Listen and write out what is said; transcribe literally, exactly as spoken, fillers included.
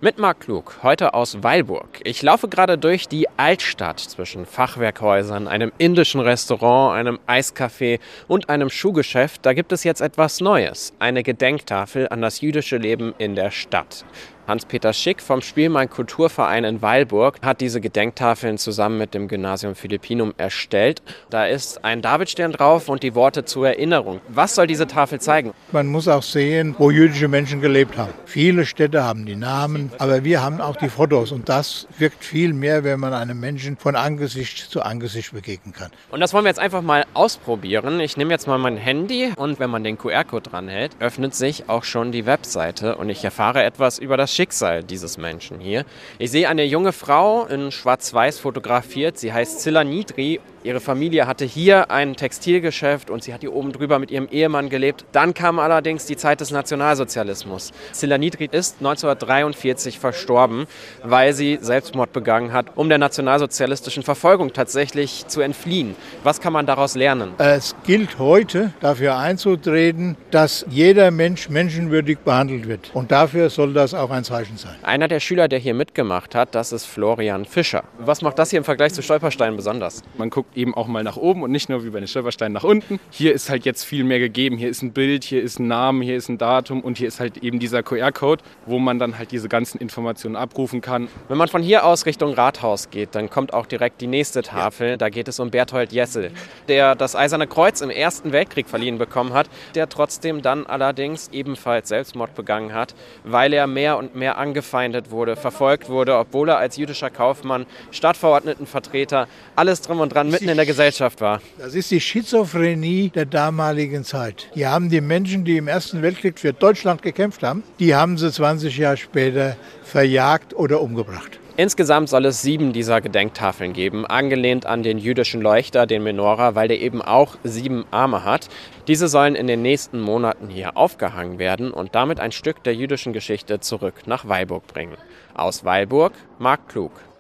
Mit Marc Klug, heute aus Weilburg. Ich laufe gerade durch die Altstadt zwischen Fachwerkhäusern, einem indischen Restaurant, einem Eiscafé und einem Schuhgeschäft. Da gibt es jetzt etwas Neues, eine Gedenktafel an das jüdische Leben in der Stadt. Hans-Peter Schick vom Spielmann Kulturverein in Weilburg hat diese Gedenktafeln zusammen mit dem Gymnasium Philippinum erstellt. Da ist ein Davidstern drauf und die Worte zur Erinnerung. Was soll diese Tafel zeigen? Man muss auch sehen, wo jüdische Menschen gelebt haben. Viele Städte haben die Namen, aber wir haben auch die Fotos. Und das wirkt viel mehr, wenn man einem Menschen von Angesicht zu Angesicht begegnen kann. Und das wollen wir jetzt einfach mal ausprobieren. Ich nehme jetzt mal mein Handy und wenn man den Q R-Code dranhält, öffnet sich auch schon die Webseite und ich erfahre etwas über das Schicksal dieses Menschen hier. Ich sehe eine junge Frau in Schwarz-Weiß fotografiert. Sie heißt Zilla Nidri. Ihre Familie hatte hier ein Textilgeschäft und sie hat hier oben drüber mit ihrem Ehemann gelebt. Dann kam allerdings die Zeit des Nationalsozialismus. Zilla Nidri ist neunzehnhundertdreiundvierzig verstorben, weil sie Selbstmord begangen hat, um der nationalsozialistischen Verfolgung tatsächlich zu entfliehen. Was kann man daraus lernen? Es gilt heute, dafür einzutreten, dass jeder Mensch menschenwürdig behandelt wird. Und dafür soll das auch ein Zeichen sein. Einer der Schüler, der hier mitgemacht hat, das ist Florian Fischer. Was macht das hier im Vergleich zu Stolperstein besonders? Man guckt eben auch mal nach oben und nicht nur wie bei den Stolpersteinen nach unten. Hier ist halt jetzt viel mehr gegeben. Hier ist ein Bild, hier ist ein Name, hier ist ein Datum und hier ist halt eben dieser Q R-Code, wo man dann halt diese ganzen Informationen abrufen kann. Wenn man von hier aus Richtung Rathaus geht, dann kommt auch direkt die nächste Tafel. Da geht es um Berthold Jessel, der das Eiserne Kreuz im Ersten Weltkrieg verliehen bekommen hat, der trotzdem dann allerdings ebenfalls Selbstmord begangen hat, weil er mehr und mehr angefeindet wurde, verfolgt wurde, obwohl er als jüdischer Kaufmann, Stadtverordnetenvertreter, alles drum und dran mitten in der Gesellschaft war. Das ist die Schizophrenie der damaligen Zeit. Hier haben die Menschen, die im Ersten Weltkrieg für Deutschland gekämpft haben, die haben sie zwanzig Jahre später verjagt oder umgebracht. Insgesamt soll es sieben dieser Gedenktafeln geben, angelehnt an den jüdischen Leuchter, den Menora, weil der eben auch sieben Arme hat. Diese sollen in den nächsten Monaten hier aufgehangen werden und damit ein Stück der jüdischen Geschichte zurück nach Weilburg bringen. Aus Weilburg, Marc Klug.